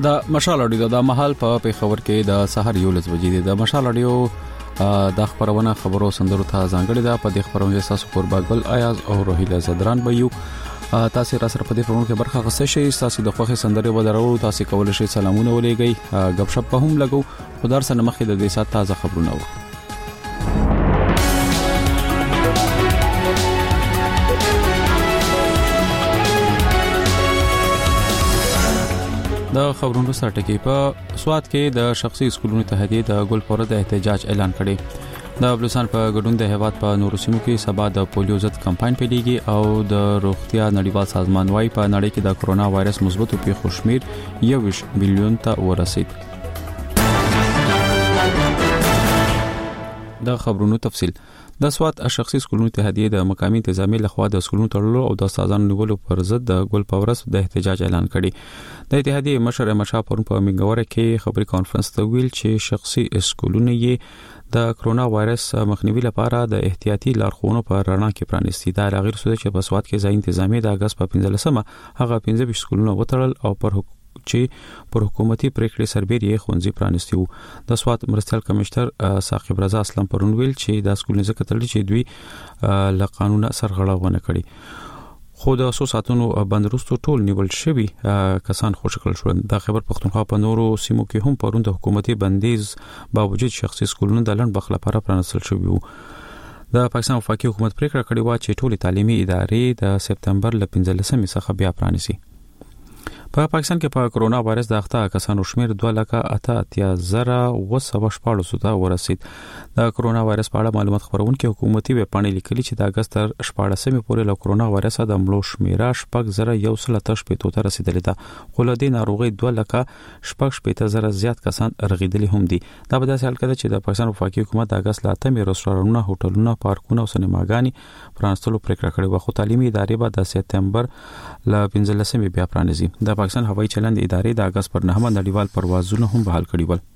د مشال اډیو د محل په پیښور کې د سحر 11 بجې د مشال اډیو د خبرونه خبرو سندرو ته ځانګړي ده. په دې خبرونه تاسو قرباګل ایاز او روهیله زدران به یو تاسو را سره په دې پروګرام کې برخه غوښتئ شئ. تاسو د خوخه سندرې ودرو تاسو کولای شئ سلامونه ولېږئ غب شپ په هم لګو خدای سره مخې د دې سات تازه خبرونه و. د خبرونو سره ټکی په سواد کې د شخصي سکولونو اتحادیه د ګل پوره د احتجاج اعلان کړي. د بلوچستان په ګډون د هیواد په نورو سیمو کې سبا د پولیو ضد کمپاین پیلېږي او د روغتیا نړیوال سازمان وايي په نړۍ کې د کرونا وایرس مثبت پیښو شمیر 1 ملیون ته ورسید. د خبرونو تفصیل د سواد شخصي سکولونو اتحادیه د مقامی انتظامی لخوا د سکولونو تړلو او د استادانو نیولو پر ضد د ګل پاورس د احتجاج اعلان کړي. د اتحادیه مشر مشا پرون په منګوره کې خبري کانفرنس ته ویل چې شخصي سکولونه یې د کرونا وایرس مخنیوي لپاره د احتیاطي لارښوونو په رڼا کې پرانیستي. دا غیر سوده چې په سواد کې ځای انتظامی د اگست په 15مه هغه 15 سکولونه وتړل او پر حکومتي پریکړې سربېره خونځي پرانیستي وو. د سواد مرستيال کمشنر ثاقب رضا اسلام پرون ویل چې د سکولونو ځکه تړل چې دوی له قانون سرغړونه کړي خو د 100 ساعتونو بندرستو ټول نیول شوی کسان خوشکل شول. د خبر پښتونخوا په نورو سیمو کې هم پرون د حکومتي بندیز باوجود شخصي سکولونو د لړن بخله لپاره پرانستل شوی وو. د پاکستان وفاقي حکومت پریکړه کړې و چې ټول تعلیمي ادارې د سپتمبر ل 15 څخه بیا پرانیسي. په پاکستان کې په کرونا وایرس د اخته کسانو شمیر 2,88,914 ته ورسید. د کرونا وایرس په اړه معلومات خبرونکو حکومتي ویب پاڼې لیکلي چې د اگست تر 14مې پورې له کرونا وایرس د مړو شمیره 6,113 ته رسیدلې ده. خو له دې ناروغي 2,18,000 زیات کسان رغیدلي هم دي. دا په داسې حال کې چې د پاکستان وفاقي حکومت د اگست ل 8مې رستورانونه، هوټلونه، پارکونه او سینماګانې پرانستلو پریکړه کړې و. خو تعلیمي ادارې به د سپتمبر ل 15مې بیا پرانیزي. د پاکستان هوایي چلند ادارې د اگست پر 9مه نړیوال پروازونه هم بحال کړي ول.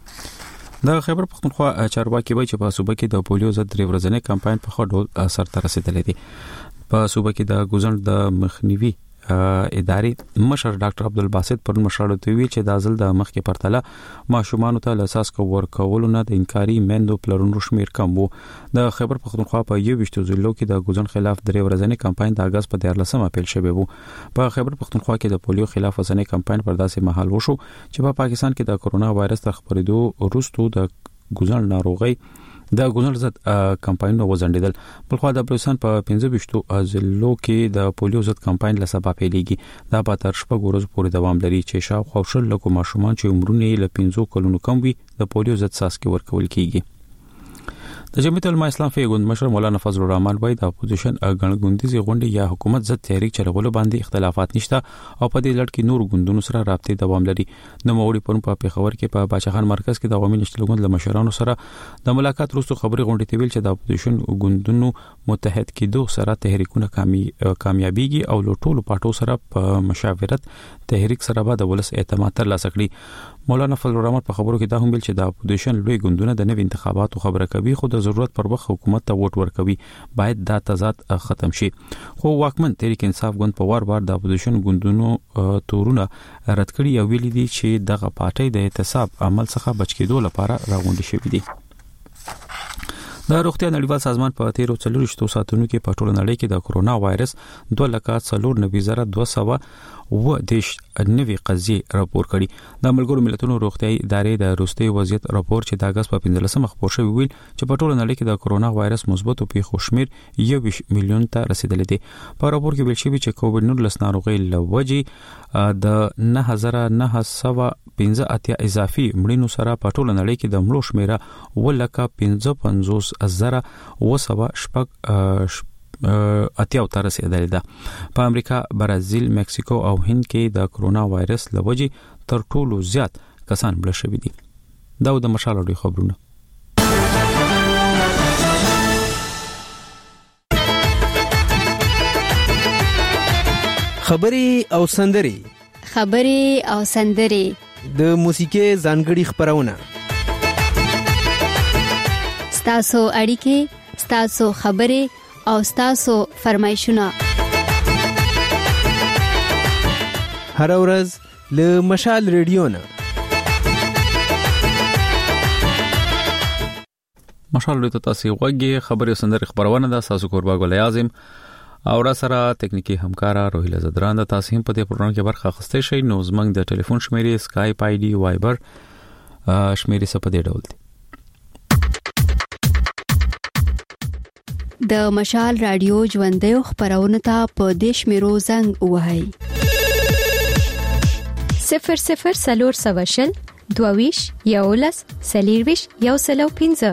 د خیبر پختونخوا چارواکي وایي چې په صوبه کې د پولیو ضد 3 ورځنی کمپاین په ښه ډول سرته رسیدلی دی. په صوبه کې د ګوزن د مخنیوي ادارې مشر ډاکټر عبدالباسط پر مشاوره دی چې د ځل د مخکې پرتله ماشومان ته لاساس ورکول نه د انکاري مندو پلرونو شمیر کم وو. د خیبر پختونخوا په 21 ضلعو کې د ګوزن خلاف 3 ورځنی کمپاین د اگست په 14مه پیل شوی وو. په خیبر پختونخوا کې د پولیو خلاف ورځنی کمپاین پر داسې مهال وشو چې په پاکستان کې د کرونا وایرس تر خبرېدو وروسته د ګوزن ناروغي د ګوزن ضد کمپاین وزندیدل. په خو د بلوچستان په 15 ضلعو کې د پولیو ضد کمپاین له سبب پیلېږي. دا په تر شپږ ورځې پورې دوام لري چې شاوخوا شل لکه ماشومان چې عمرونه یې له 15 کلونو کم وي د پولیو ضد څاڅکي ورکول کیږي. د جمعیت العلماء اسلام فیګوند مشر مولانا فضل الرحمن وایي د اپوزیشن غنډګوندیزي غونډې یا حکومت ضد تحریک چلولو باندې اختلافات نشته او په دې لړ کې نور ګوندونو سره رابطې دوام لري. نو موړي په پیښور کې په باچخان مرکز کې د عوامي نشټل غوند له مشرانو سره د ملاقات وروسته خبري غونډې ته ویل چې د اپوزیشن ګوندونو متحد کېدو سره تحریکونه کامیابیږي او له ټولو پارټو سره په مشاورت تحریک سره به د ولس اعتماد ترلاسه کړي. مولانا فضل الرحمن په خبرو کې دا هم ویل چې د اپوزیشن لوی ګوندونه د نوي انتخاباتو خبره کوي خو د ضرورت پر وخت حکومت ته ووټ ورکوي. باید دا تضاد ختم شي. خو واکمن تحریک انصاف ګوند په وار د اپوزیشن ګوندونو تورونه رد کړي او ویلي دي چې دغه پارټي د احتساب عمل څخه بچ کېدو لپاره راغونډې شوې دي. د روغتیا نړیوال سازمان په 13 ساعتونو کې په ټوله نړۍ کې د کرونا وایرس 2,94,210 نوي قضیې راپور کړي. د ملګرو ملتونو روغتیايي ادارې د روغتي وضعیت راپور چې د اگست په 15مه خبر شوی ویل چې په ټوله نړۍ کې د کرونا وایرس مثبت پیښو شمیر 1 ملیون ته رسیدلی دی. په راپور کې ویل شوی چې کووډ-19 ناروغي لوجې د 9,915 اضافي مړینو سره په ټوله نړۍ کې د مړو شمیره 1,55,200 اتیاو ته رسیدلې ده. په امریکا، برازیل، مکسیکو او هند کې د کرونا وایرس لوجې تر ټولو زیات کسان مړه شوي دي. دا د مشال اډیو خبرونه. خبري او سندري د موسیقي ځانګړي خبرونه. ستاسو اړیکې، ستاسو خبرې او ستاسو فرمایشونه هر ورځ له مشال ریډیو نه. مشال ریډیو ته تاسو وګورئ. خبري سندري خبرونه ده. تاسو کوربا ګل اعظم او را سره تکنیکی همکارا روهیله زدران د تاسو په دې پروګرام کې برخه اخیستئ شئ. نو زمنګ د ټلیفون شمیرې اسکایپ آی ډي وایبر شمیرې څخه په دې ډول دي. د مشال رادیو ژوندۍ خبرونه ته په دیش میرو زنګ وهاي 00 22 یولس سلیرویش یو سلو 15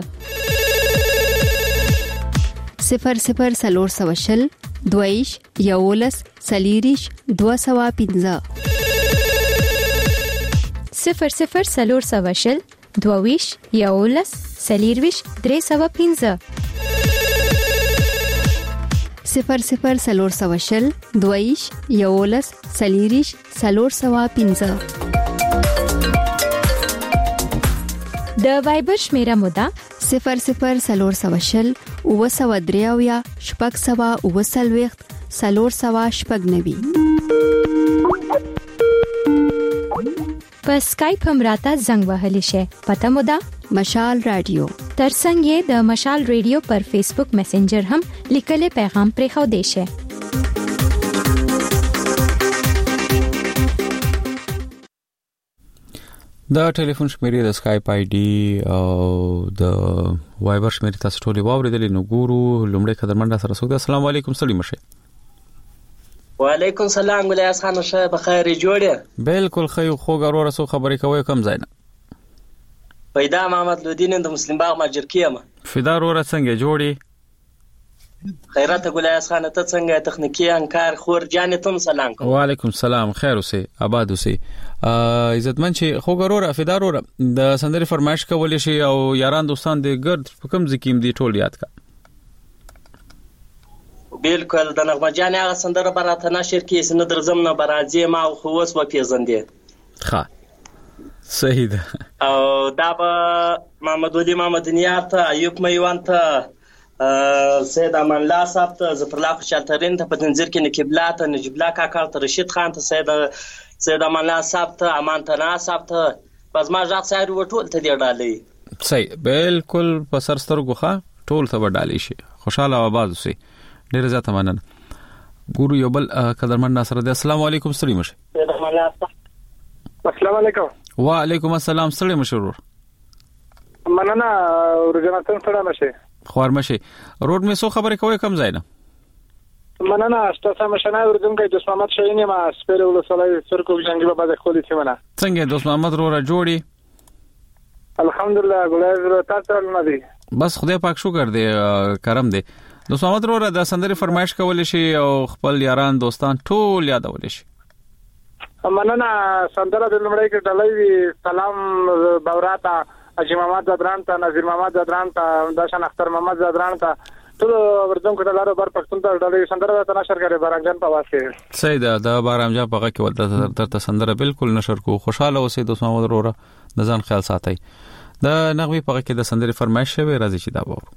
00 22 یولس سلیریش 215 00 22 یولس سلیرویش 315 00 22 یولس سلیریش 315 د وایبر شمیره مودا 00 وسودریاویا شپږ سوا وسلويخت سلور سوا شپږ نوي. په اسکایپ هم راته زنګ وهلی شي. پته مودا مشال رادیو. ترڅنګ یې د مشال ریډیو پر فیسبوک میسنجر هم لیکلي پیغام پرېښو دی شي. دا ټلیفون شمیرې د اسکایپ آی ډي او د وایبر شمیرې تاسو ټولې واوریدلې. نو ګورو لومړی قدرمن سره څوک دی. السلام علیکم سلام مشه. وعلیکم السلام ګلیاس خان شه بخیر جوړه. بالکل خو غوړو رسو خبرې کوي کم ځای نه. پیدا محمد لودین د مسلم باغ ماجرکیه. فدار ور څنګه جوړي؟ خیرات ګلیاس خان ته څنګه تخنیکی انکار خور جان تم سلام کوم. وعلیکم السلام خیر اوسه آباد اوسه. عزتمن چې خو غوړو فدار ور د سندري فرمایش کول شي او یاران دوستان د ګرد په کوم ځکیم دی ټول یاد کا. بالکل د نغمه جان هغه سندره براته نشر کې سن درزم نه برازي ما خو وس و پیژندې. ښه صحیح ده. او دا به محمد ولي محمد نیات ایوب میوان ته سید امان الله صاحب ته ظفر الله خوشالترین ته په تنظیر کې نقبلات نجیب الله کاکا ته رشید خان ته سید امان الله صاحب ته امان تنا صاحب ته پس ما ځات سایر وټول ته دی ډالې. صحیح بالکل په سرسترګو ښه ټول ته ډالې شي. خوشاله آباد اوسئ. ډیر زیاته مننه. ګورو یو بل قدرمن ناصر دی. السلام علیکم سلام مشه. السلام علیکم. وعلیکم السلام سلام مشرور. مننه ورجناتن سلام مشه. خوار مشه. روډ می سو خبرې کوي کم ځای نه. مننه تاسو مشنه ورځم کې دوست محمد شاهینه ما سپیره ولسلای سرکو جنگي په بده خولي ته مننه. څنګه دوست محمد روره جوړي؟ الحمدلله ګلای تاسو نه دي. بس خدای پاک شکر دی کرم دی. دوست محمد روره د سندري فرمایش کول شي او خپل یاران دوستان ټول یادول شي. مننه سندره د لمړی کې ډلې سلام باوراتا اجي محمد زدران ته نذیر محمد زدران ته داشن اختر محمد زدران ته ټول ورځم کې لاره بر پښتون ته ډلې سندره ته نشر کړي بارامجان په واسطه. صحیح ده. د بارامجان په کې ولته تر سندره بالکل نشر کو. خوشاله اوسئ دوست محمد روره. د ځان خیال ساتئ. د نغمه په کې د سندري فرمایش شوی راځي چې دا وو.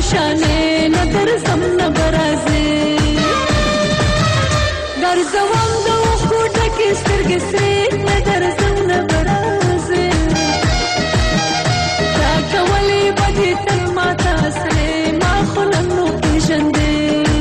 پریشانه ندر زم نبرازه در زوام دو خوده که سترگ سری ندر زم نبرازه تا کولی بدی تل ما تاسره ما خلنو پیشنده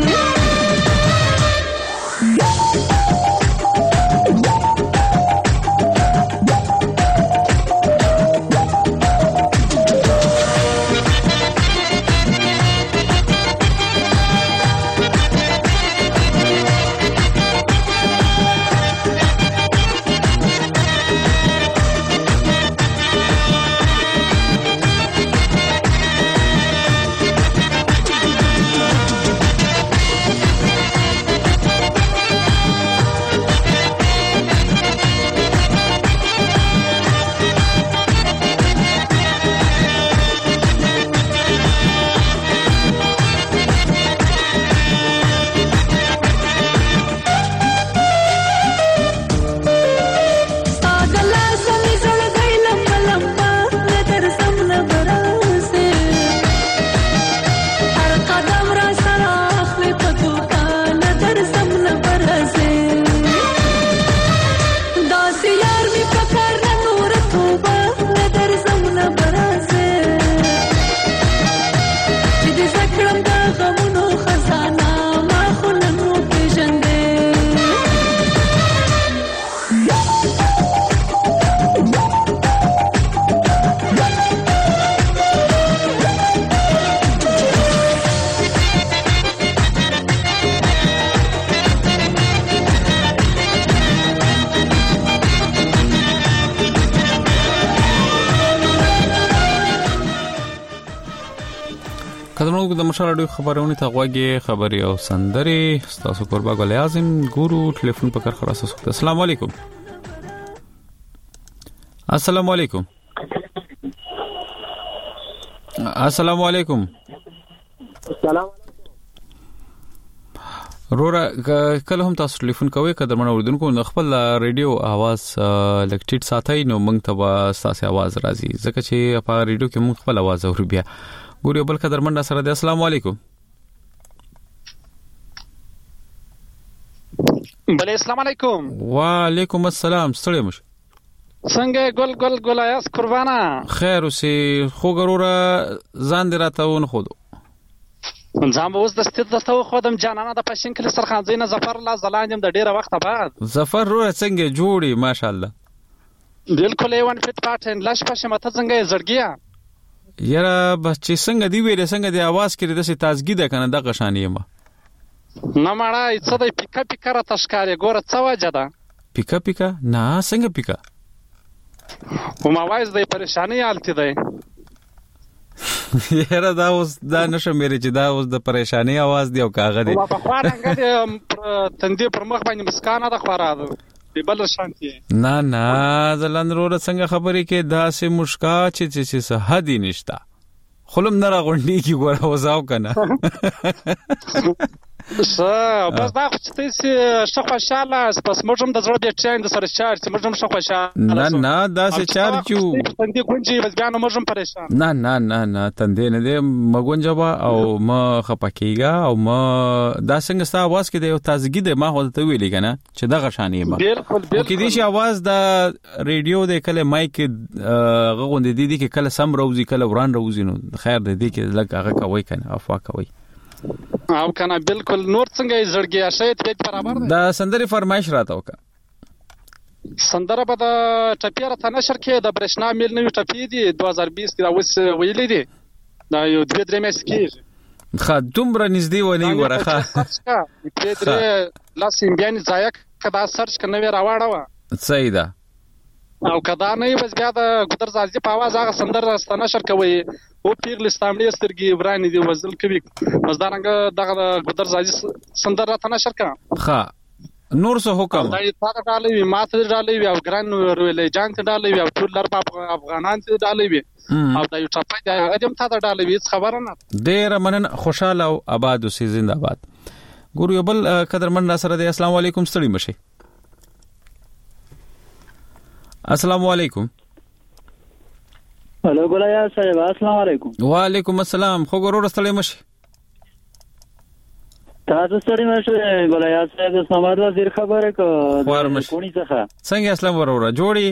د مشال اډو خبرونه ته غوږی خبري او سندري تاسو قربا ګل اعظم ګورو ټلیفون په کار خلاص وسو. السلام علیکم. السلام علیکم. السلام علیکم. السلام رورا کله هم تاسو ټلیفون کوئ کله منو اوردونکو نو خپل ریډیو आवाज لکټیټ ساتي نو موږ ته تاسو आवाज راځي ځکه چې په ریډیو کې موږ خپل आवाज اورو. بیا ګوري بل قدر منډه سره د السلام علیکم. بله السلام علیکم. وعلیکم السلام. ستړي مش څنګه ګل آیاس قربانا خیر اوسې خو ګروره ځان دې راته ونه خودو ځم اوس د ستې دته خودم جانانه د پښین کلی سرخانځي نه ظفر الله زلاندم د ډیره وخت بعد ظفر روه څنګه جوړي ماشاءالله بالکل ایوان فټ پاتن لاش پښه مته څنګه زړګیا یاره بس چې څنګه دی ویل څنګه دی आवाज کړي د سي تازګي ده کنه د قشانې ما نه مړای څه د پیکا را تشکارې ګوره څه وجه ده پیکا نه څنګه پیکا او ما وایز د پریشانی حالت دی یاره دا اوس دا نشه مېری چې دا اوس د پریشانی आवाज دی او کاغه دی په خوا رنګ دی تندې پر مخ باندې مسکانه د خورا دی بل شانتي نه زلندرو څنګه خبرې کې دا سه مشکا چې حد نشتا خلم نه راغونډي کی ګوره وځاو کنه بس دا چې څه خوشاله بس موږ د زړه به چاین د سره چارج موږ هم خوشاله نه دا سه چارجو تندې ګونجي بس بیان موږ هم پریشان نه تندې نه دی مګونجبا او ما خپکیګا او ما دا څنګه ستا आवाज کې دی او تازګي دی ما هوته ویلې کنه چې دا غشانې ما بالکل کې دې شي आवाज دا ریډیو د کله مایک غوندې دي کې کله سم روزي کله وران روزي نو خیر دې کې لګ هغه کوي کنه افوا کوي او کنه بالکل نور څنګه زړګي شاید په برابر ده دا سندري فرمایش راته وکړه سندره به د ټپیره ته نشر کې د برښنا میل نوې ټپی دي 2020 کې دا اوس ویلې دي دا یو 2-3 میاشتې کېږي خا دومره نږدې ونی ورخه په دې لاسین بیان ځای کدا سرچ کنه راوړا و صحیح ده او کدا نه بس بیا د ګدر زازي په आवाज هغه سندره نشر کوي او پیغل استعمالي سترګي ورانې دی وزل کوي مزدارنګ دغه ګدر زازي سندره نشر کا ها نور څه حکم دا یې تا ډالې وي ماته ډالې وي او ګران ویلې جان ته ډالې وي او ټول لر په افغانان ته ډالې وي او دا یو ټاپای دا ادم ته ډالې وي خبره نه ډېر منن خوشاله او آباد اوسې زنده‌باد ګورو یو بل قدرمن ناصر دی السلام علیکم ستړي مشه السلام علیکم هلو ګلیا صاحب السلام علیکم. وعلیکم السلام. خو ګورور ستړي مشي. تاسو ستړي مشي ګلیا صاحب سماد وزیر خبره کو کونی څخه څنګه اسلام ورور جوړي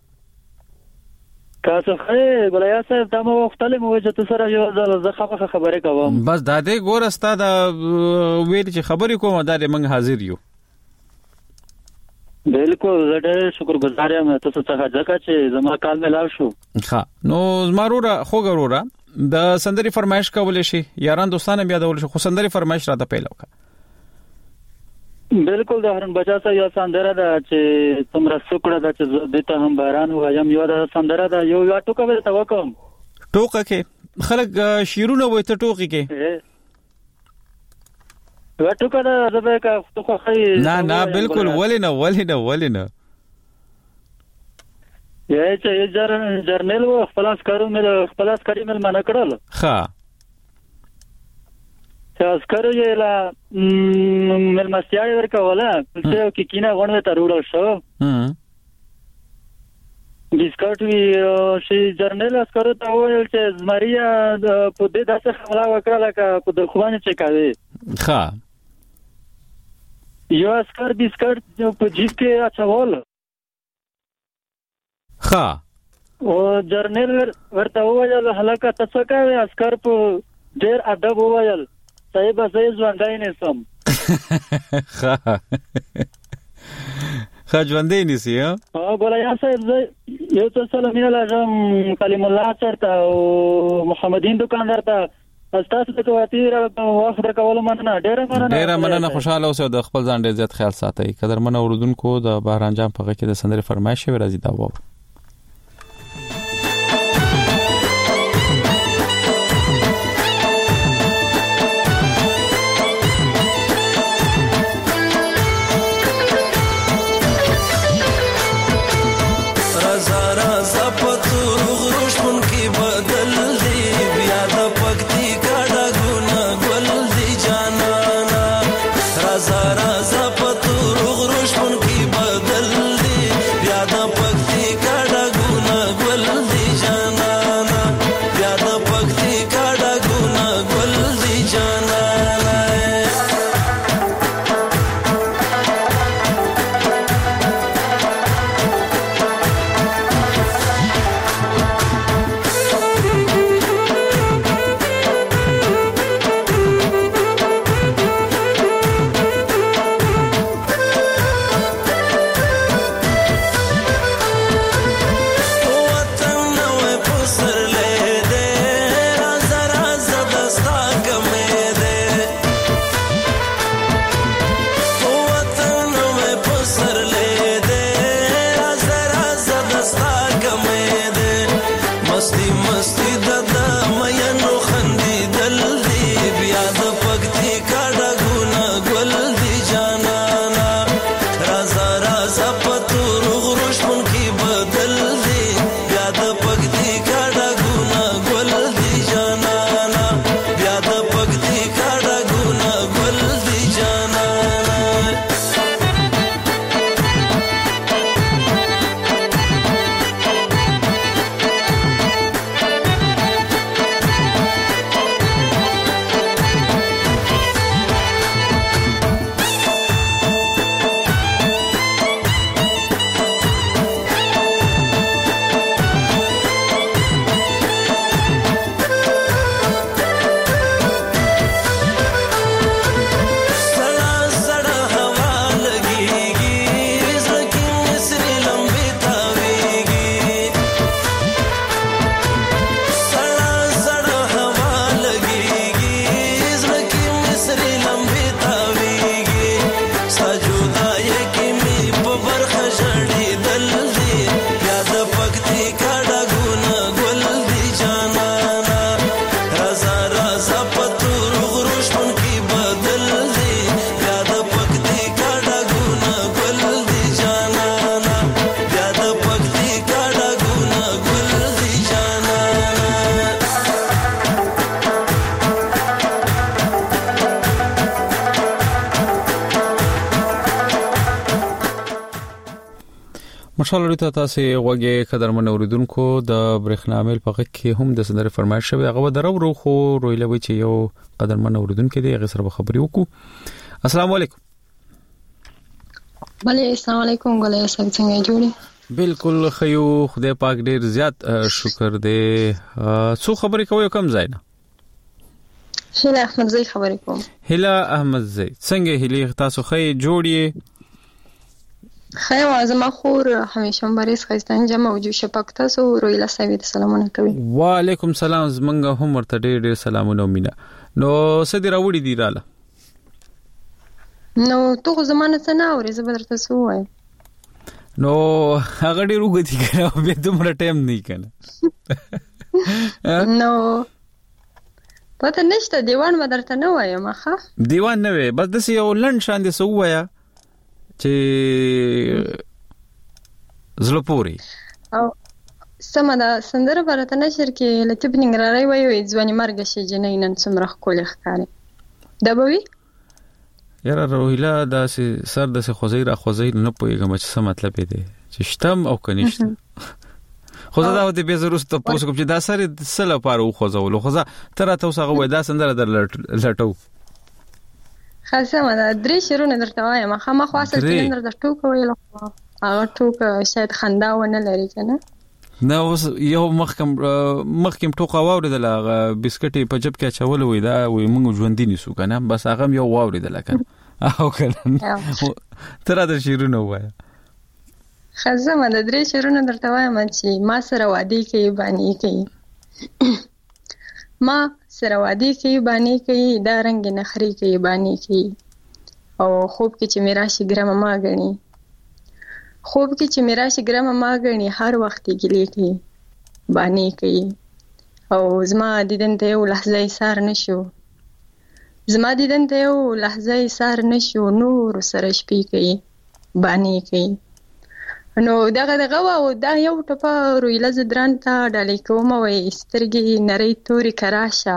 تاسو خې ګلیا صاحب تاسو وختله مو چې سره یو ځل خبره کوم بس دا دې ګور استاد ویل چې خبرې کوم دا دې موږ حاضر یو. بالکل زړه شکرګزار یم تاسو څخه ځکه چې زما کال ملاو شو. ها نو زمارورا خو ګورورا د سندري فرمایش کول شي یاران دوستانه بیا دول شي خو سندري فرمایش را ته پیلو کا. بالکل د هرن بچا سره یو سندره ده چې تمره سکړه ده چې دته هم باران وایم یو د سندره ده یو ټوکه به توکم ټوکه کې خلک شیرونه وای ته ټوکی کې ټوکه ده زبې کا ټوکه خې نه بالکل ولینه یې چې جرنل و خلاص کړی مل منه کړل. ها تاسو کړو یې لا مل مستیاړي ورکوله چې کینه غونډه ته وروړل شو. ډیسکاټ وی شي جرنل اسکرو ته ویل چې زمریا په دې داسې حمله وکړه لکه په دښمن چې کوي. ها یو اسکر ډیسکاټ په جیب کې اچول. ها او جرنل ورته ویل هلاکه تاسو کوي اسکر په ډیر ادب ویل صاحب زه ژوندای نه سم. ها ژوندای نسی ها ګولیا صاحب یو څه مینه لازم کلیم الله چرته او محمدین دکاندار ته تاسو ته کوي وخت درکول مننه ډیره مننه خوشاله اوسئ د خپل ځان ډیر زیات خیال ساتئ. قدرمن اوردونکو د بهران جام په کې د سندري فرمایش شوی راځي دا وو. مشال لري تاسو غوږی قدرمن اوریدونکو د برېښنامل په کې هم د سندره فرمایش شوی هغه درو خو رویلوي چې یو قدرمن اوریدونکو دی هغه سره خبري وکړو. السلام علیکم. بله السلام علیکم ګلې څنګه جوړی؟ بالکل خیو خدای پاک ډیر زیات شکر دې. څو خبرې کوي کوم ځای نه؟ هلا احمد زئی خبرې کوم. هلا احمد زئی څنګه هلي تاسو خې جوړی؟ خیر وازما خور همیشه مبارز خستان جمع وجو شپک تاسو رویلا سوي سلامونه کوي. وعلیکم سلام زمنګ هم ورته ډېر سلامونه مینا. نو سدي راوړي دی رااله. نو تو زمانه څه نه اوري زبر تاسو وای. نو هغه ډېر وګتی کړه به دومره ټایم نه کنه. نو پته نشته دیوان مدرته نه وایم ښه. دیوان نه وي بس د یو لند شان دي سو وایا چې زلپوري او سمدا سندره برته نشر کې لته بنګرای وای ځواني مرګ شي جنینن څومره خولي ښکاري دبوي یاره روهیلا د سر د خوځیر خوځیر نه پويګم چې څه مطلب دی چې شتم او کنيشت خو دا د به ضرورت ته پوسو کوم چې دا سره سله پاره خوځول خو تر تاسو هغه وای دا سندره در لټو خاصه ما درې شیرونه درته وایم خامہ خاصه چې در ټوک ویل هغه ټوک شاید خندا ونه لري کنه نو یو مخکم ټوک واوریدل هغه بسکټي په جب کې چول وې دا وې موږ ژوند دي نسو کنه بس هغه یو واوریدل کنه او کنه تر دا شیرونه وای خاصه ما درې شیرونه درته وایم چې ما سره وادي کې باندې کوي ما سره وادي کې باندې کوي دا رنگ نخري کې باندې کوي او خوب کې چې میرا شي ګرام ما غني خوب کې چې میرا شي ګرام ما غني هر وخت ګلې کوي باندې کوي او زما دیدن ته یو لحظه ایثار نشو زما دیدن ته یو لحظه ایثار نشو نور سره شپې کوي باندې کوي نو دغه او دا یو ټپه رویلا زدران ته ډالې کوم وای سترګې نری توري کراشه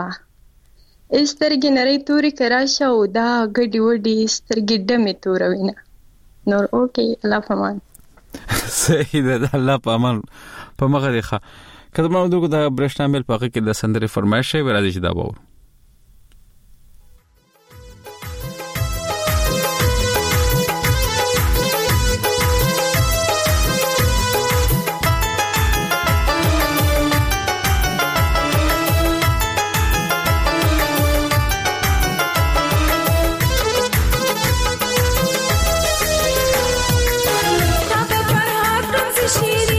سترګې نری توري کراشه او دا ګډي وډي سترګې دمه توروینه نور اوکي الله پامان صحیح ده الله پامان په مغه دی ښه کله ما دغه د برېښنامل په کې د سندره فرمایش شوی راځي چې دا وو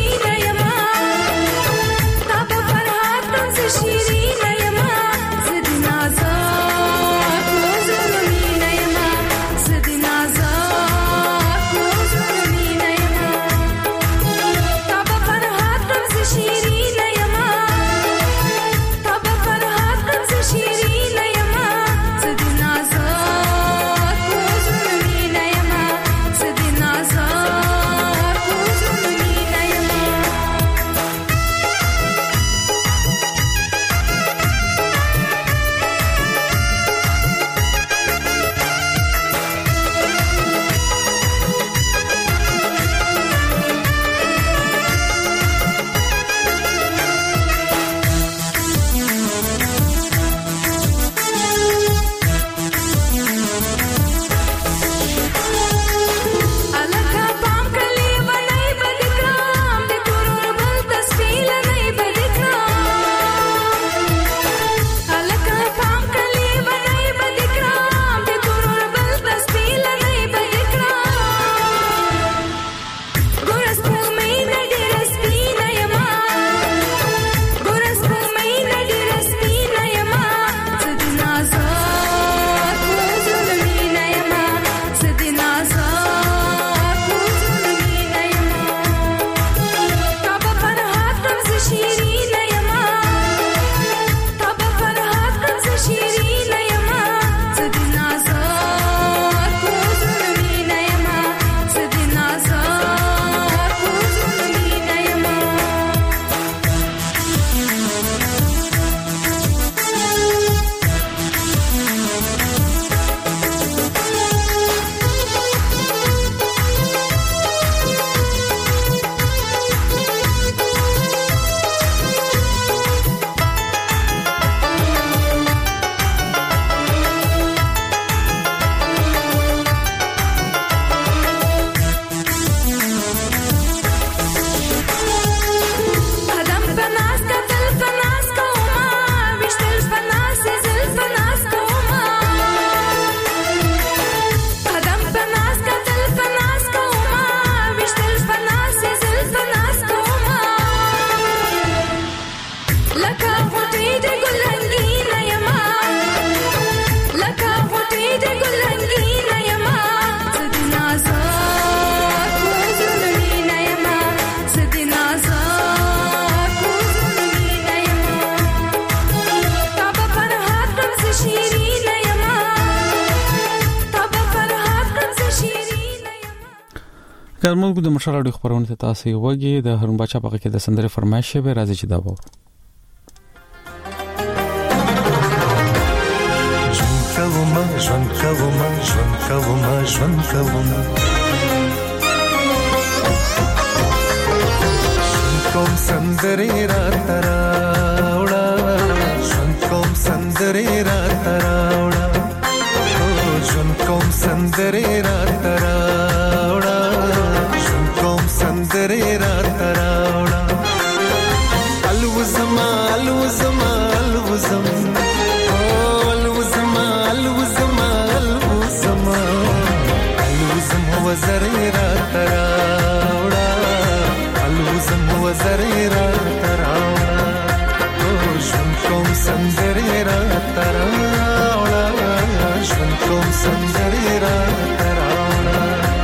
شیرین یما زد لکه غوټۍ د ګلنګینه یما لکه غوټۍ د ګلنګینه یما زه د نازک وزړینه یما زه د نازک وزړینه یما تا به فرحات کړم زه شیرینه یما تا به فرحات کړم زه شیرینه یما. کومه د مشال اړیخ پرونه ته تاسو وګي د هرون بچا په کې د سندره فرمایش به راځي چې دا وو ژوند کوم سندري را تراوړه ژوند کوم سندري را تراوړه ژوند کوم سندري را تراوړه ژوند کوم سندري را تراوړه الوزما الوزما الوزم وزريرا تراوڑا الوزم وزريرا تراوڑا ژوند کوم سندريرا تراوڑا ژوند کوم سندريرا تراوڑا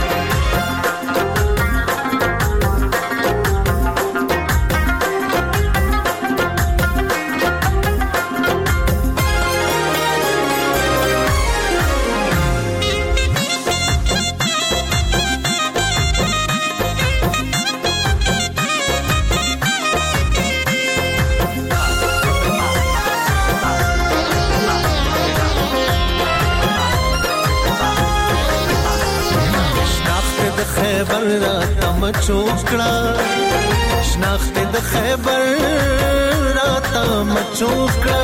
خیبر راته مچوکړه شناخت د خیبر راته مچوکړه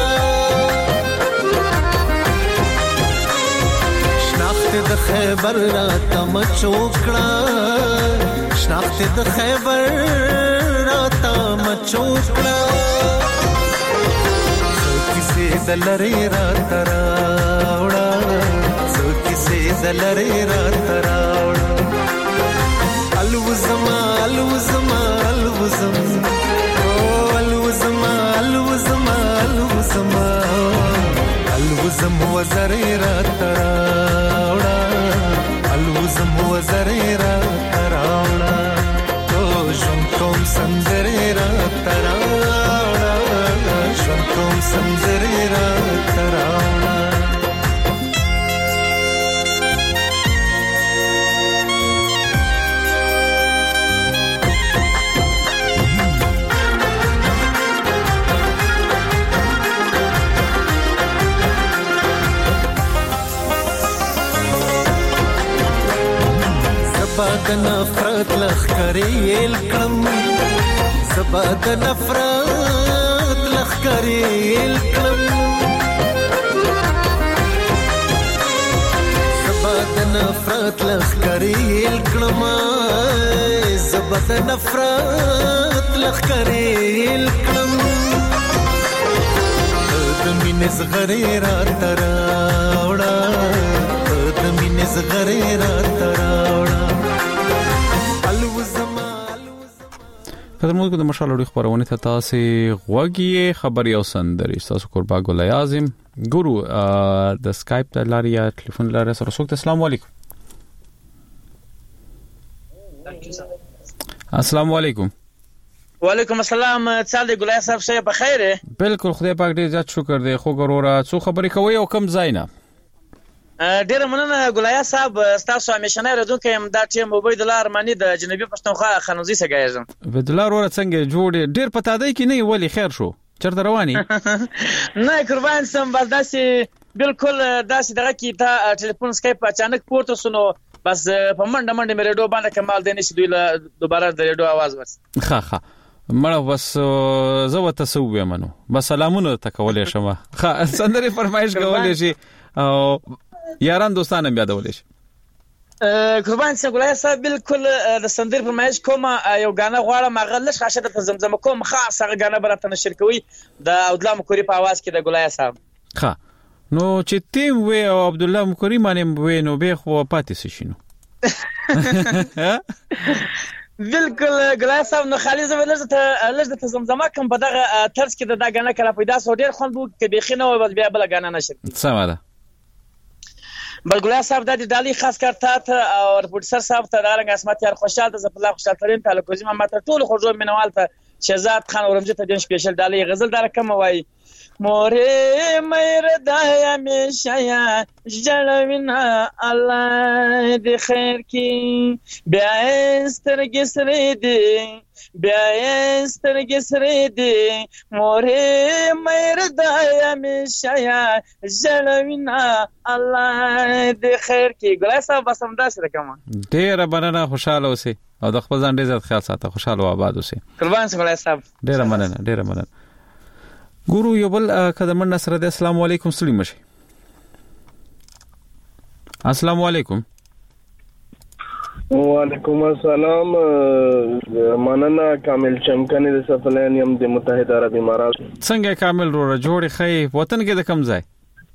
شناخت د خیبر راته مچوکړه شناخت د خیبر راته مچوکړه کیسه دلری راته راوړه کیسه دلری راته راوړه الوزما الوزما الوزم الوزما الوزما الوزما الوزم وزريرا تراوڑا الوزم وزريرا تراوڑا ژوند کوم سندريرا تراوڑا ژوند کوم سندريرا تراوڑا زباد نفرت لخکری الکرم زباد نفرت لخکری الکرم زباد نفرت لخکری الکرم زباد نفرت لخکری الکرم دمین زغری را تراوڑا دمین زغری را تراوڑا قدرمنو د مشال اړیخ پرونه ته تاسو غوږی خبري او سندري تاسو قربا ګل اعظم ګورو د سکایپ د لاریا ټلیفون لاره سره وسوک. السلام علیکم. السلام علیکم. وعلیکم السلام. څال دی ګلای صاحب شه په خیر؟ بالکل خدای پاک دې زیات شکر دی. خو ګوره څو خبرې کوي او کم ځای نه. ډیر مننه ګلای صاحب. تاسو همیشنه ردونکو هم دا ټیم عبید الله ارمانی د جنوبي پښتونخوا خانوزي څخه عبید الله ور څنګه جوړ ډیر پتا دی کې نه ولی خیر شو چرته رواني نه قربان سم بس داسې بالکل داسې دغه کې تا ټلیفون سکایپ اچانک پورته سنو بس په منډه مې ریډیو باندې کمال دی نشي دوی له دوباره د ریډیو आवाज ورس ها مړه بس زه وته سو ومنو بس سلامونه تکولې شمه سندري فرمایش کولې شي او یاران دوستانه بیا دولې شي. قربان سم ګلای صاحب بالکل د سندري فرمایش کوم یو غانا غواړم مغلش خاصه د زمزمه کوم خاصه غانا برته نشر کوي د عبد الله مکوري په आवाज کې د ګلای صاحب. ها نو چې تیم وې او عبد الله مکوري باندې وې نو به خو پاتې شینو بالکل ګلای صاحب نو خالي زه لږ د زمزمه کوم په دغه طرز کې د دا غاڼه کله پیدا سو ډیر خوند وو کې بيخي نه و بیا بل غاڼه نشي سمه ده بل ګلای صاحب د ډالي خاص کرتا ته او پروډوسر صاحب ته دارنګ اسمت یار خوشحال ته زپلا خوشحال ترين ته لکوزي ما ته ټول خوږو منوال ته شهزاد خان اورمجه ته د سپیشل ډالي غزل دار کوم وای مورې مېر دای همیشه یا جلوینا الله دې خیر کی بیا سترګې سرې دې بیا سترګې سرې دې مورې مېر دای همیشه یا جلوینا الله دې خیر کی ګلای صاحب بس هم داسې کوم ډېر مننه خوشاله اوسئ او د خپل ځان ډېر زیات خیال ساته خوشاله او آباد اوسئ قربان سم ګلای صاحب ډېر مننه ګورو یو بل قدمن نصر دې السلام علیکم ستړي مشي السلام علیکم وعلیکم السلام مننه کامل چمکنی د سفلین یم د متحده عربی امارات څنګه کامل رو جوړ خې وطن کې د کم ځای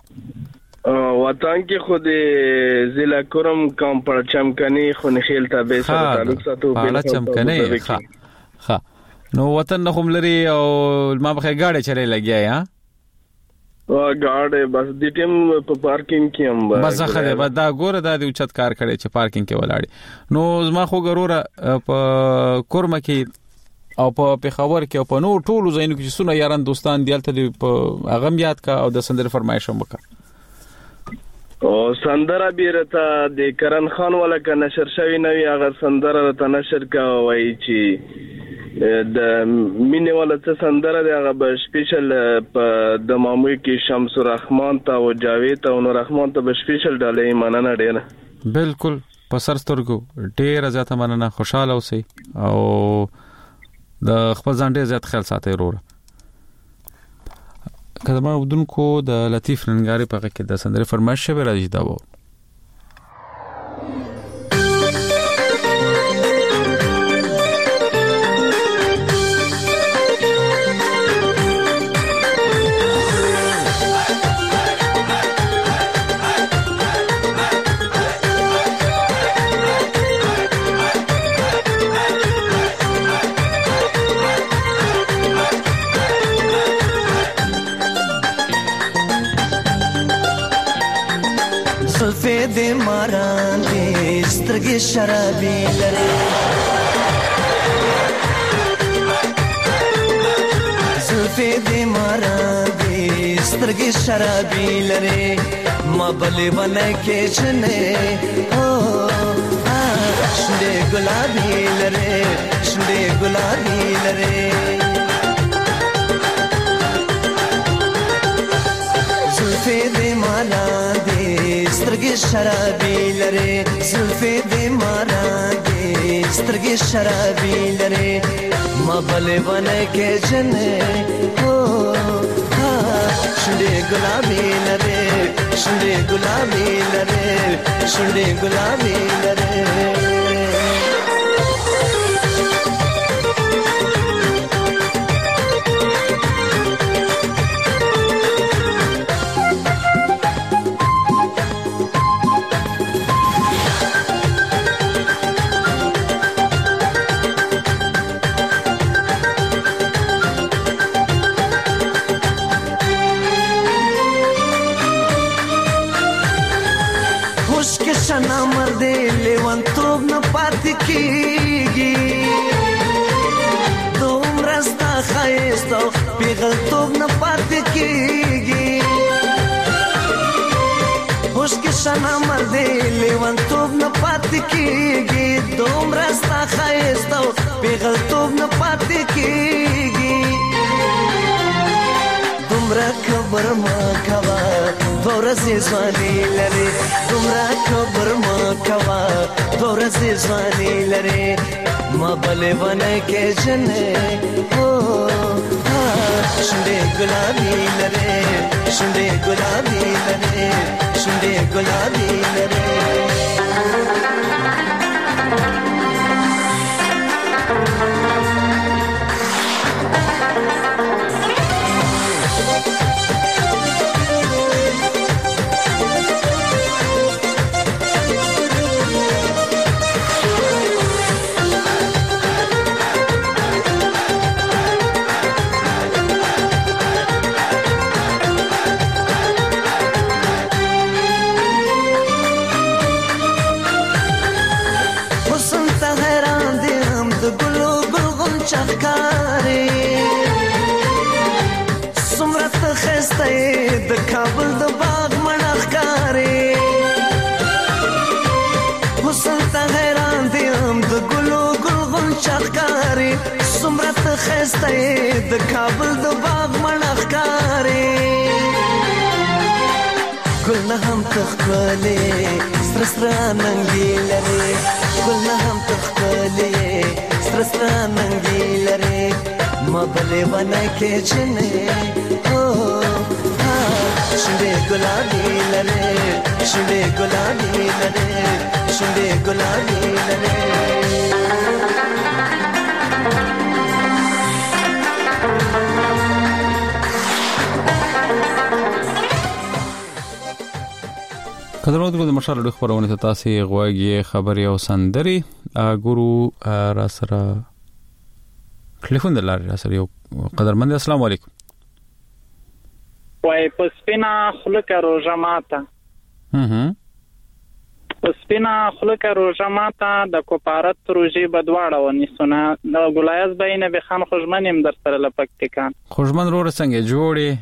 وطن کې خو د ضلع کرم کام پر چمکنی خو نخیل ته به سره تعلق ساتو په چمکنی ها نو وطن نه خملري او ما بخې گاډي چره لګیا یا گاډي بس د ټیم په پارکینګ کې هم بس خله بس دا ګوره دا د اوچت کار کړي چې پارکینګ کې ولاړی نو زما خو ګروره په کورمه کې او په پیښور کې او په نور ټولو ځایونو کې چې سونه یاران دوستان دیالته په اغم یاد کا او د سندر فرمایش هم وکړه او سندره بیرته د کرن خان ولا ک نشر شوی نوی هغه سندره ته نشر کا وای چې د مینه ولا څه سندره دی هغه به سپیشل په د ماموي کې شمس الرحمن ته او جاوید او نور رحمان ته به سپیشل ډالې مننه ډیره بالکل په سرسترګو ډیره زیاته مننه خوشاله اوسئ او د خپل ځان ډیر زیات خیال ساتئ وروره کله ما ودونکو د لطیف رنګاري په کې د سندره فرمایش شوی راځي دا وو شرابي لري زلفي دي مرادي سترګي شرابي لري ما بلې ونه کې چنه او شنده ګلابي لري شنده ګلابي لري زلفي دي مرادي سترګي شرابي لري زلفي دي مرادي سترګي شرابي لري ما بلې ونه کې جنې او شنده ګلابي لري شنده ګلابي لري شنده ګلابي لري پیغلتوب نه پاتې کېږي هوش کې شنه مردې لیونتوب نه پاتې کېږي دومره ستا ښایست او پیغلتوب نه پاتې کېږي دومره کبر مه کوه دوه ورځې ځواني لرې دومره کبر مه کوه دوه ورځې ځواني لرې ما بلې ونه کې جنې شنده گلابی لره شنده گلابی لره شنده گلابی لره خسته د کابل د باغ منخکارې حسن ته حیران دي هم د ګلو ګلغون چخکارې څومره ته خسته د کابل د باغ منخکارې ګل نه هم تخکلې سره سره ننګې لرې ګل نه هم تخکلې سره سره ننګې لرې ما بلې ونه کې چنې شونډې ګلابي لرې شونډې ګلابي لرې شونډې ګلابي لرې قدرمنو د مشال ډېر خبرونه ته تاسو غواګي خبري او سندري ګورو را سره ټلیفون دلاره را سره یو قدرمن السلام علیکم وای پسپینا خلک روزه ماته پسپینا خلک روزه ماته د کوپارت روزي بدواړه ونی سونه د ګلایز بینه به خان خوشمنیم در سره لپکتکان خوشمن رو څنګه جوړي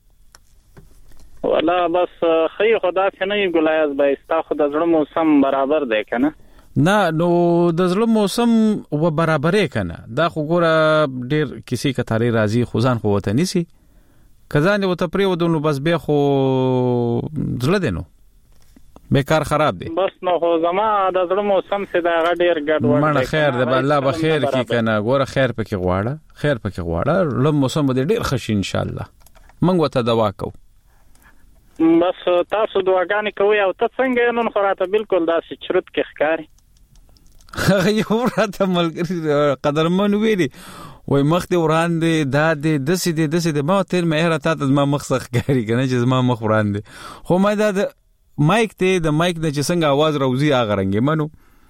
ولا بس خی خدا څنګه ګلایز به استا خدا زړه موسم برابر دی کنه نه نو د زړه موسم و برابرې کنه دا خو ګوره ډیر کسی کتاري راضي خوزان خو وته نسی کزان وته پریو دونو بس به خو زړه دینو بیکار خراب دی بس نو خو زما د زړه موسم سي دا ډیر ګډ وړ مړه خیر دی الله به خیر کی کنه ګوره خیر پکې غواړه لم موسم به ډیر خش ان شاء الله منګ وته دوا کو بس تاسو دعاګانې کوي او ته څنګه نن خراته بالکل داسې چرت کې ښکاری یو راته ملګری قدرمن ویلي وای مخ دې وړاندې دا دې دسې ما تل مې راته ما مخ سخ ښکاری کنه چې ما مخ وړاندې خو ما دا مایک ته د مایک نه چې څنګه आवाज راوځي هغه رنګ منو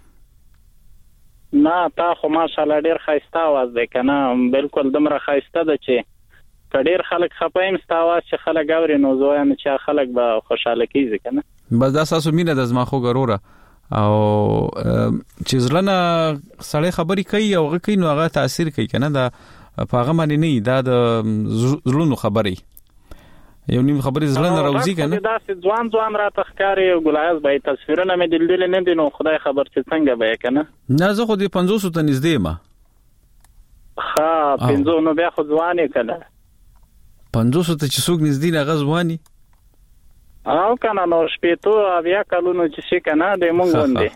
نه تا خو ماشاءالله ډیر خاصه आवाज ده کنه بالکل دمره خاصه ده چې کډیر خلک خپایم ستاواز چې خلک اوري نو زویم چې خلک به خوشاله کیږي کنه بس دا تاسو مینه د زما خو ګروره او چې زلنه سړی خبري کوي او هغه کوي نو هغه تاثیر کوي کنه دا پاغه باندې نه دا د زلونو خبري یو نیم خبري زلنه راوځي کنه دا ځوان را تخکاری او ګلایز به تصویرونه مې دل نه دي نو خدای خبر چې څنګه به کنه نه زه خو دې 500 ته نږدې ما ها 500 نو بیا خو ځوانې کړه 500 ته چې څوک نږدې نه غزواني او کنه نو شپېتو بیا کلونو چې شي کنه د مونږ وندې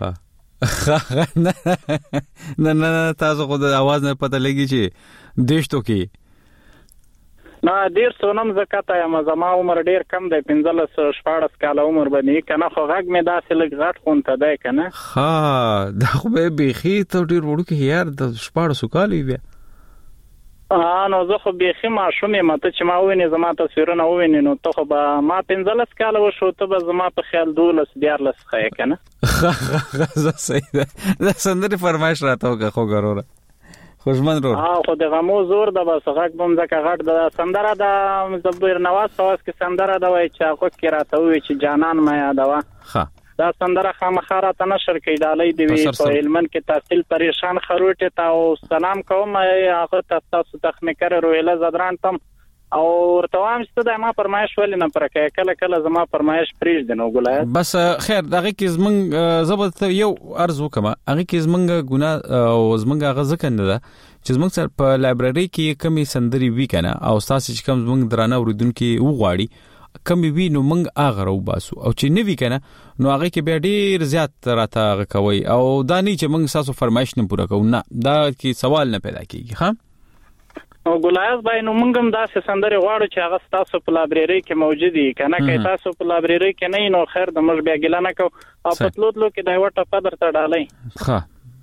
نه تاسو خو د आवाज نه پته لګي چې دیشتو کې نه ډیر سونم زکات یم زما عمر ډیر کم دی 15-14 کال عمر باندې کنه خو غږ مې داسې لګ غټ خونته دی کنه ها دا خو به بيخي ته ډیر وړو کې یار د 14 کال وی نو زه خو بيخي ما شومې ماته چې ما ویني زما تصویرونه ویني نو ته خو به ما 15 کال وشو ته به زما په خیال 12 خای کنه زه صحیح ده سندري فرمایش راته خو ګروره خوشمن رو خو د غمو زور د بس غږ بم زکه غټ د سندره د زبیر نواز سواس کې سندره دا وای چې هغه کې راته وی چې جانان ما یادوا ها دا سندره خامخاره ته نشر کې دالې دی په علمن کې تحصیل پریشان خروټه تا او سلام کوم هغه تاسو تخنیکر رویله زدران تم او ورتوام چې د ما فرمایش ولې نه پرکې کله زما فرمایش پریږ دنو ګولای بس خیر دغه کې زمنګ زبط یو ارزو کما هغه کې زمنګ ګنا او زمنګ هغه ځکه نه ده چې زمنګ سره په لایبرری کې کمی سندري وی کنه او تاسو چې کوم زمنګ درانه اوریدونکو وغواړي کمی وی نو منګ اغه رو باسو او چې نوی کنه نو هغه کې به ډیر زیات راته کوي او دا نه چې منګ تاسو فرمایش نه پوره کوو نه دا کې سوال نه پیدا کیږي ها او ګلایز بای نو موږ هم داسې سندري غواړو چې هغه تاسو په لایبرری کې موجود دي کنه کې تاسو په لایبرری کې نه نو خیر د موږ بیا ګل نه کو او په تلوتلو کې دا وټه پدر ته ډالې ها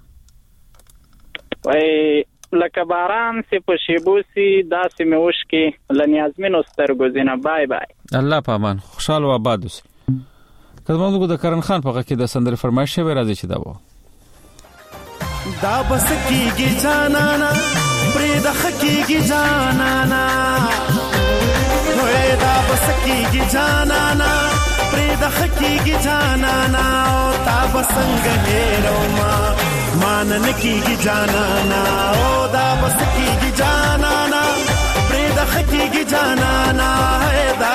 وای لکه باران سی په شیبوسی داسې موش کې لنیازمن استرګو زینه بای بای الله پامان خوشاله و آباد اوسئ کله موږ د کرن خان په غږ کې د سندري فرمایش شوی راځي چې دا و دا بس کیږي جانانا پرې د حقيقي جانانا وې دا بس کیږي جانانا پرې د حقيقي جانانا او تا بسنګ هېرو مان نه کیږي جانانا او دا بس کیږي جانانا پرې د حقيقي جانانا دا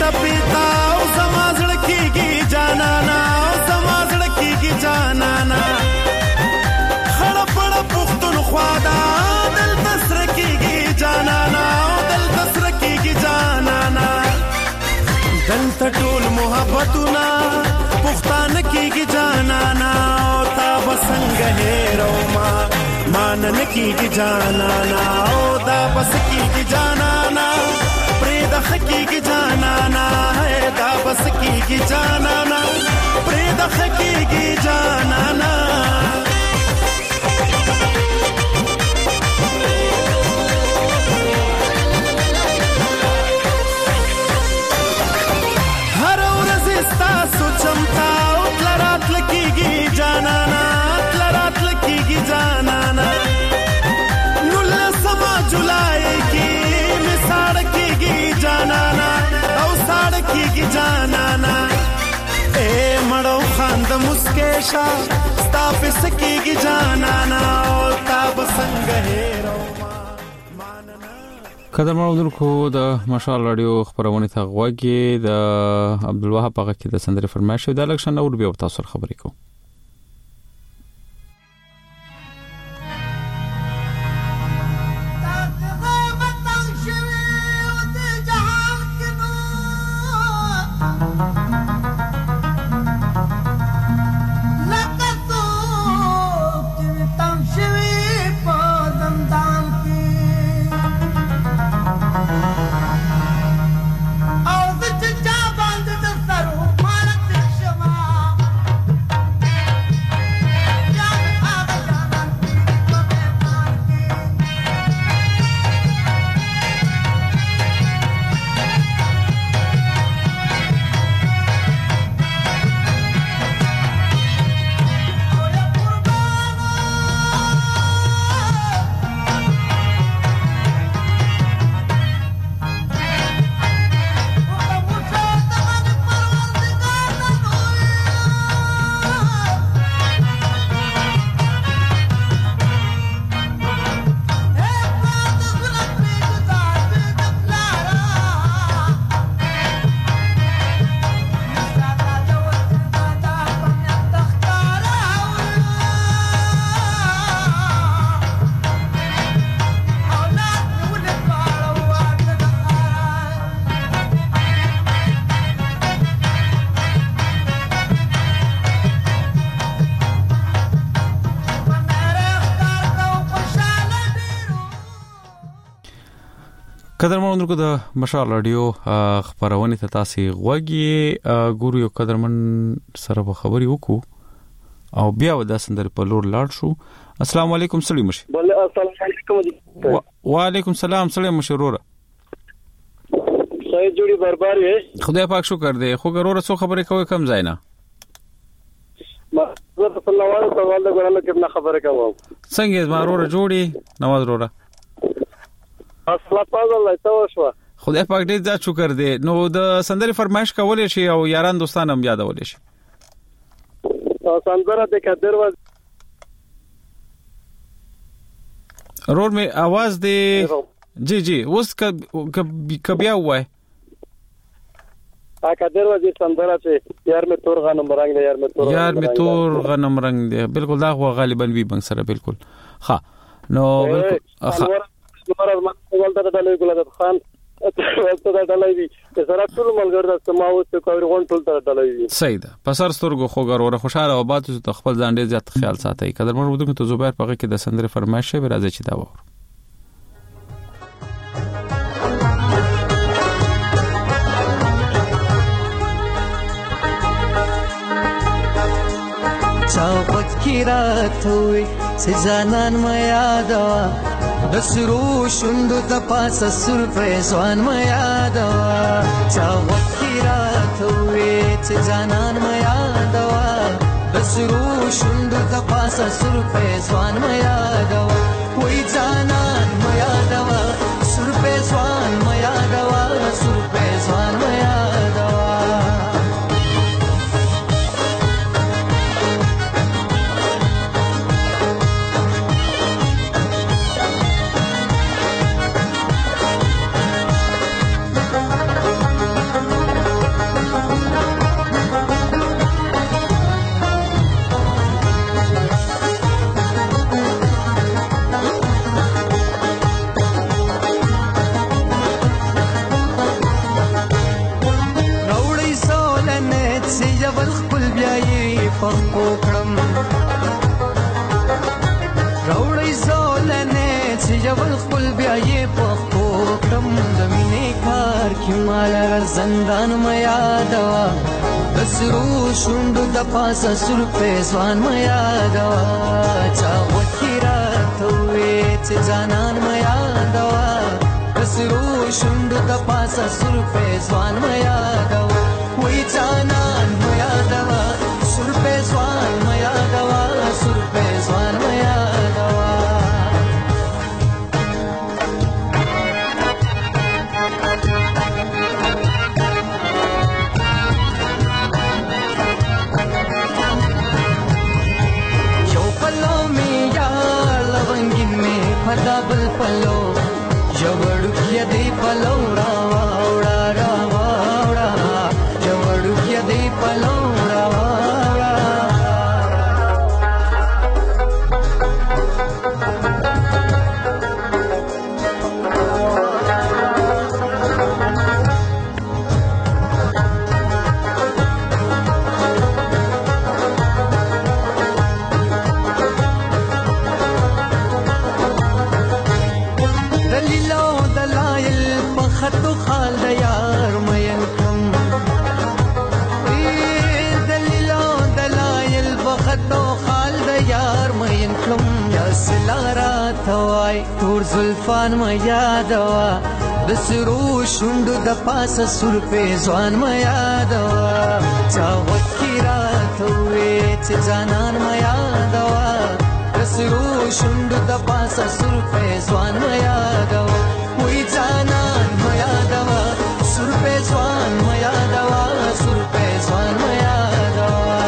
پیتا او زمازړ کیږي جانانا او زمازړ کیږي جانانا خړ پړ پختون خوادا دل تسر کیږي جانانا او دل تسر کیږي جانانا دل ټول محبتنا پختان کیږي جانانا او تا بسنګ هېرو ما مانن کیږي جانانا او دا بس کیږي جانانا پرې د حقیقي جانانا دا بس کیږي جانانا پرې د حقیقي جانانا هر ورځ ستاسو چمتا او تلرات لکیږي جانانا تلرات لکیږي جانانا نول سما جولای کی مثال کیږي جانانا او ساړ کیږي جانانا اے مړو خاند مسکیشا ستا پس کیږي جانانا او تا بسنګ هېرو قدرمنو دلکو د مشال رادیو خبرونه ته غوږی د عبدالوهاب هغه کې د سندرې فرمایش د الکشن اور بیا تاسو خبرې کوم قدرمن درکو د مشال رادیو خبرونه ته تاسو غوږی ګورو یو قدرمن سره به خبري وکړو او بیا د سندر په لور لاړ شو. السلام علیکم سلیم مشي. السلام علیکم. وعلیکم السلام سلیم مشروره. سید جوړي بربر یې. خدای پاک شکر دې. خو ګورو څو خبرې کوي کم ځای نه. ما صلی الله علیه وسلم د ګورانه کې نه خبره کوم. څنګه زموږ جوړي نواز وروره. اصله الله توشوا. خدای پاک دې ځا شکر دې. نو د سندري فرمایش کولې شي او یاران دوستان هم یادولې شي. سندره د قدر و رور میں आवाज دے جی جی اوس کبیا ہوا ہے قدر و دې سندره چې یار میں تور غنم رنگ دے یار میں تور غنم رنگ دے بالکل دا غالبا وی بنگ سره بالکل ها نو بالکل نور ما ولته د لوی ګل خان ته د ډلای وی سره ټول ملګر د سماوت کوي غون ټول ته ډلای وی صحیح ده پسر سترګو خو ګور خوشاله او باتو ته خپل ځان ډیر زیات خیال ساتي قدر مر ودو ته زبیر پغه کې د سندره فرمایش به راځي چې دا وره چاوت کی رات ہوئی سجانان ما یادوا دسرو شوندو د پاسه سرپرایزوان ما یادوا چاوت کی رات ہوئی سجانان ما یادوا دسرو شوندو د پاسه سرپرایزوان ما یادوا وای جانان ما یادوا سرپرایزوان ما یادوا سرپرایزوان ما یادوا پخپو کړم راوړی زولنې چې جبل خپل بیا یې پخپو کړم د مینې کار کې مال زندان مې یادوا د سرو شونډو د پاسه سر په ځوان مې یادوا چا وکړه ته وې چې ځانان مې یادوا د سرو شونډو د پاسه سر په ځوان مې یادوا وې ځانان مې یادوا سر په ځوان مې یادوا سر په ځوان مې یادوا دبل پلو جوړو کې دی پلو راوا وړا راوا وړا جوړو کې دی پلو راوا خطو خال د یار مین کم دلیلو دلایل بخطو خال د یار مین کم یا سلارا توای تور زلفان ما یادوا د سرو شوندو د پاسه سر په ځوان ما یادوا چا وکیرا توې چې جانان ما یادوا د سرو شوندو د پاسه سر په ځوان ما یادوا وې جانان یادوا سر په ځوان ما یادوا سر په ځوان ما یادوا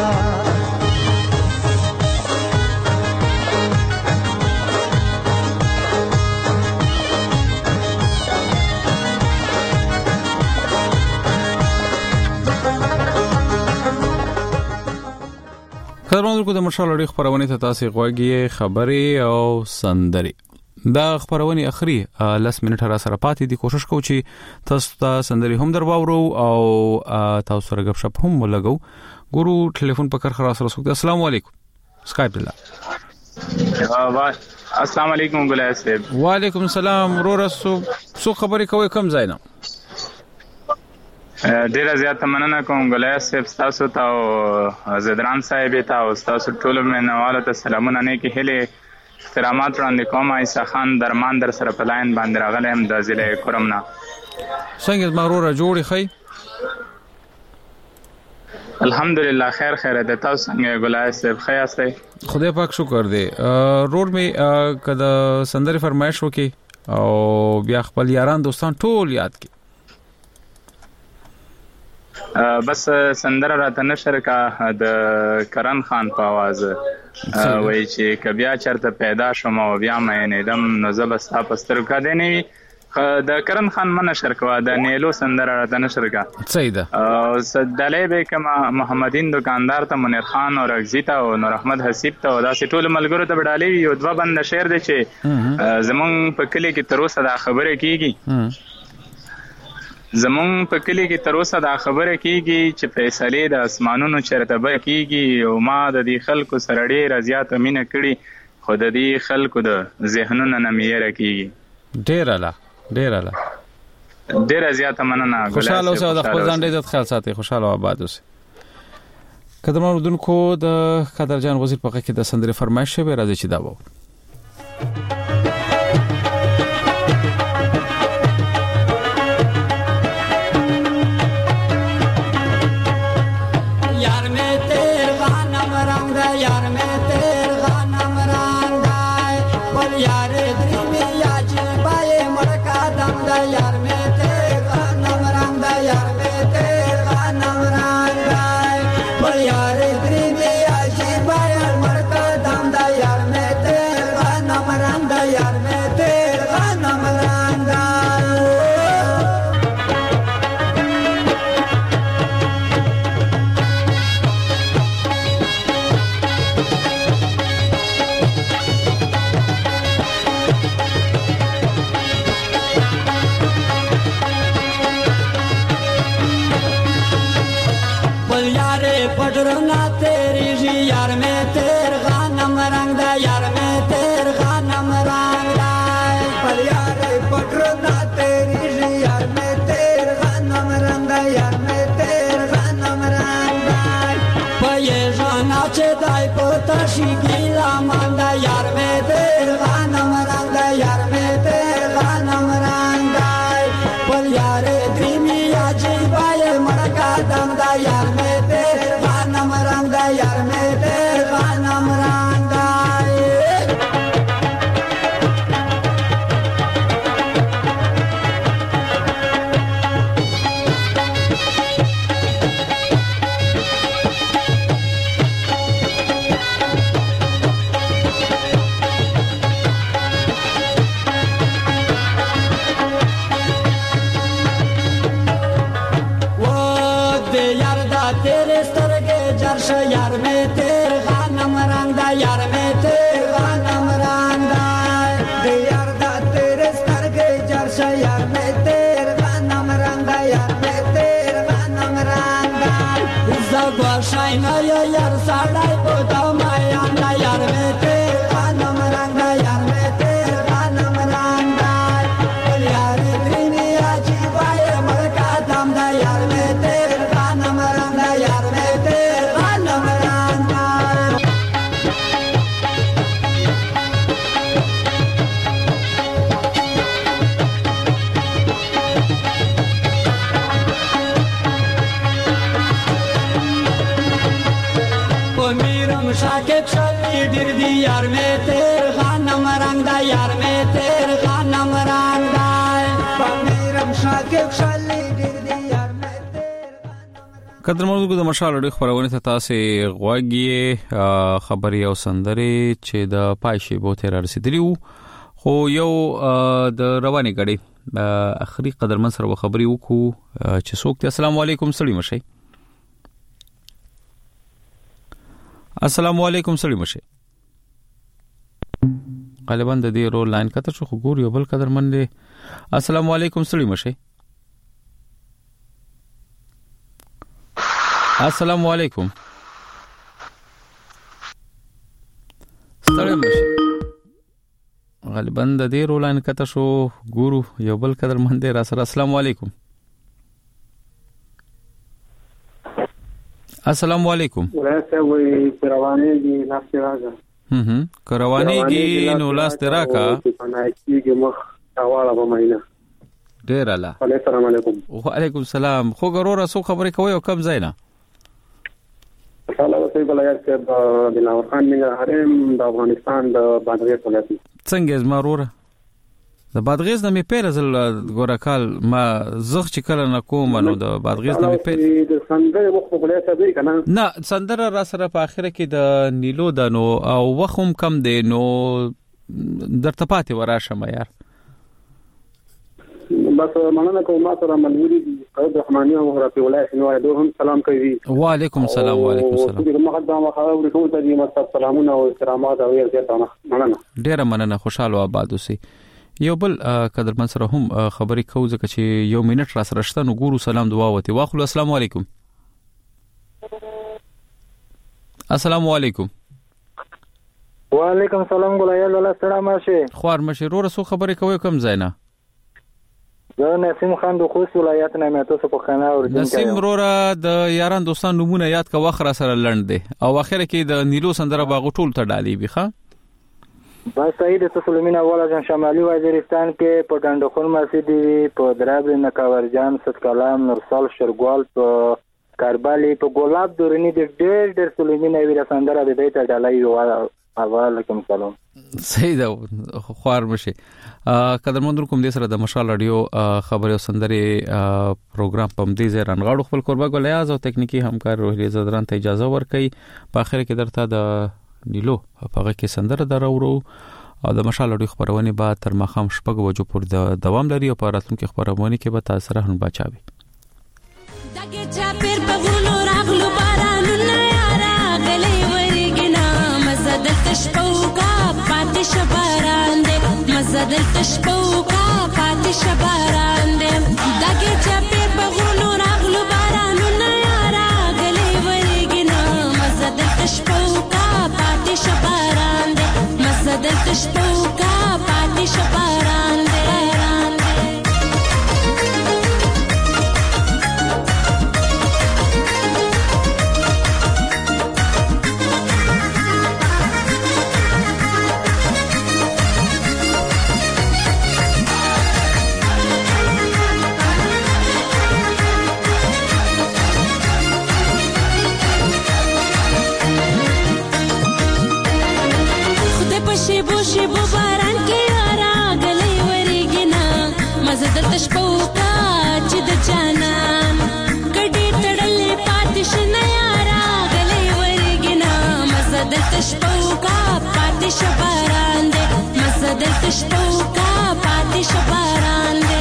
خبرونه د مشال اړیخ خبرونه ته تاسو غوږی خبري او سندري دا خبرونه اخري 10 منټه را سره پاتې دي کوشش کوم چې تاسو ته سندري هم درواورو او تاسو سره غب شپ هم ولګو ګورو ټلیفون په کار خلاص رسول السلام علیکم سکایپ له السلام علیکم ګلای صاحب وعلیکم السلام رورسو سو خبري کوي کم ځای نه ډیره زیاته مننه کوم ګلای صاحب تاسو ته زدران صاحب ته او تاسو ټول مننوالو ته سلامونه نه کې هله احترامات وړاندې کوم ایسا خان درمان در سره په لاین باندې راغلم د ضلع کرمنا څنګه مغروره جوړی خی الحمدلله خیر د تاسو څنګه ګلای صاحب خیاسته خدای پاک شکر دی روډ می کده سندري فرمایش وکي او بیا خپل یاران دوستان ټول یاد کی بس سندره راته نشر کا د کرن خان په आवाज وای چې کبیا چرته پیدا شوم او بیا مې ندم نو زبستا پستر کا دی نه د کرن خان من نشر کا د نیلو سندره راته نشر کا سیدا صدلې به کما محمدین دکاندار ته منیر خان او رغزیتا او نور احمد حسیب ته داسې ټول ملګرو ته وډالې یو دوا بند شعر دی چې زمون په کلی کې تر اوسه دا خبره کیږي زمون په کلی کې تر اوسه دا خبره کیږي چې فیصله د اسمانونو چرته به کیږي او ما د دې خلکو سره ډېر زیات مینه کړي خو د دې خلکو د ذهنونو نه میره کیږي ډېر زیات مننه خوشاله اوسه د خپل ځان ډېر خیال ساتي خوشاله آباد اوسه قدرمن اردوونکو د قدرجان وزیر په کې د سندري فرمایش به راځي چې دا وو Miranda غرنا تیریږي یار مې تیر غنم رنگ دا یار مې تیر غنم رنگ دا پر یارې پټرنا تیریږي یار مې تیر غنم رنگ دا یار مې تیر غنم رنگ دا پې ژونا چې دای پته شي ګیلا مان دا یار مې تیر غنم رنگ دا یار مې تیر غنم رنگ دا پر یارې دریمي عجیبای مرګا دم دا یار مې تیر غنم رنگ دا یار مې تیر غنم رنگ دا یار میں تیر غنم رنگ دا یار میں تیر غنم رنگ دا یار دا تیرے سترگے جرش یار میں تیر غنم رنگ دا یار میں تیر غنم رنگ دا زگوا شاینا یار ساڑای پوتا مایان دا یار میں تیر غنم رنگ دا یار میں تیر غنم رنگ دا یار دینی عجیبای مرکا دم دا یار میں تیر غنم رنگ دا یار میں تیر شاکب شلی دیر دی یار میں تیر غنم رنگ دا یار میں تیر غنم رنگ دا پمیرم شاکب شلی دیر دی یار میں تیر قدرمنو د مشال اړه خبرونه ته تاسو غواګي خبري او سندري چې د پایشي بو تیر رسیدلی خو یو د رواني غړي اخري قدرمن سره خبري وکړو چې څوک ته السلام علیکم سړي مشي السلام علیکم سړي مشه غالبا د دې رول لاین کته شو ګور یو بل قدرمن دی السلام علیکم سړي مشه السلام علیکم سړي مشه غالبا د دې رول لاین کته شو ګور یو بل قدرمن دی را سره السلام علیکم السلام علیکم ورته وي روانيږي نفس راځه روانيږي نو لاس تراکا پنايږي مخ حواله به مینه ډیر الله السلام علیکم وعلیکم السلام خو ګورو سو خبرې کوي او کم ځای نه الله وسې بلایار چې بلاور خان مینا حرم د افغانستان د بادغیس ولایت څنګه زمروره د بادغیس نه می پیرزل ګورکال ما زغ چې کله نه کوم نو د بادغیس نه می پیر د سندره مخبوله سبي کنه نه سندره را سره په اخره کې د نیلو د نو او وخم کم دی نو درته پاتې وراشه ما یار بس مننه کوم ما سره ملګری دي قید رحماني او رفیع الله شنو دوهم سلام کوي وعلیکم السلام وعلیکم السلام د مقدمه خبرې کوم ته دي مستر سلامونه او احترامات او عزت مننه ډیره مننه خوشاله آباد اوسئ یو بل قدرمن سره هم خبرې کوو ځکه چې یو منټ را سره شته نو ګورو سلام دعا وته واخلو السلام علیکم السلام علیکم وعلیکم السلام ګلایل الله سلام شه خوار مشه رو رسو خبرې کوي کم زینا زه نسیم خان د خوست ولایت نه مې تاسو په خانه اوردم نسیم رورا د یاران دوستان نمونه یاد کا وخره سره لند دي او اخره کې د نیلو سندره باغ ټول ته ډالي بيخه با سعید سلیمان اول از شمالی وزیرستان کې په ډنډخون مسجد په دراب نکاورجان ست کلام نورسال شرګوال په کاربالي په ګلاب دورنی د ډېر سلیمان ویل سندره د دې ته ډالي علیکم سلام سید خوار مشه قدرمن کوم دې سره د مشال رادیو خبري او سندري پروګرام پم دې زه رنغاړو خپل قربا ګلیاز او تکنیکی همکار روحي زدران ته اجازه ورکړي په اخر کې درته د نیلو هغه کې سندره دراورو او د مشال رادیو خبرونه با تر مخام شپږ وجو پر دوام لري او په راتلونکو خبرونه کې به تاسو سره هم بچاوي دغه چا پیر په غلو راغلو بارانونه یارا غلې ورګنا مزدل تشپوکا پاتې شباران دې مزدل تشپوکا پاتې شباران دې دغه چا پیر په غلو راغلو بارانونه یارا غلې ورګنا دلته شپوکا پاتې شباران دې مزه دلته شپوکا پاتې شباران دې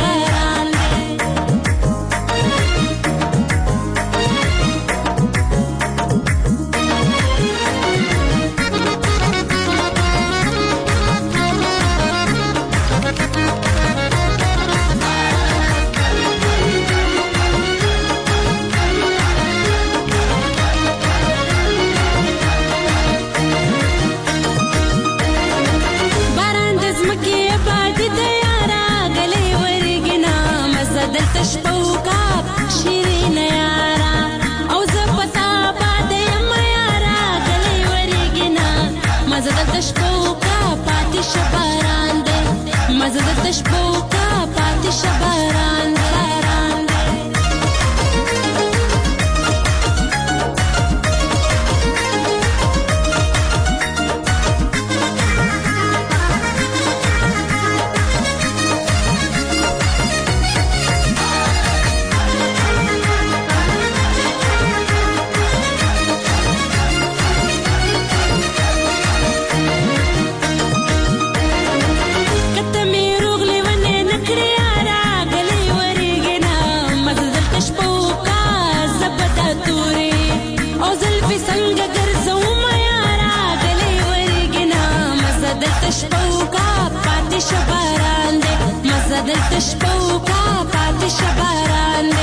شپوکا شیرین یارا او زه پتا باندې یم یارا غلې ورګینا مزه دلته شپوکا پاتې شباران دې مزه دلته شپوکا پاتې شباران دې شپوکا پاتې شباران دې مزه دلته شپوکا پاتې شباران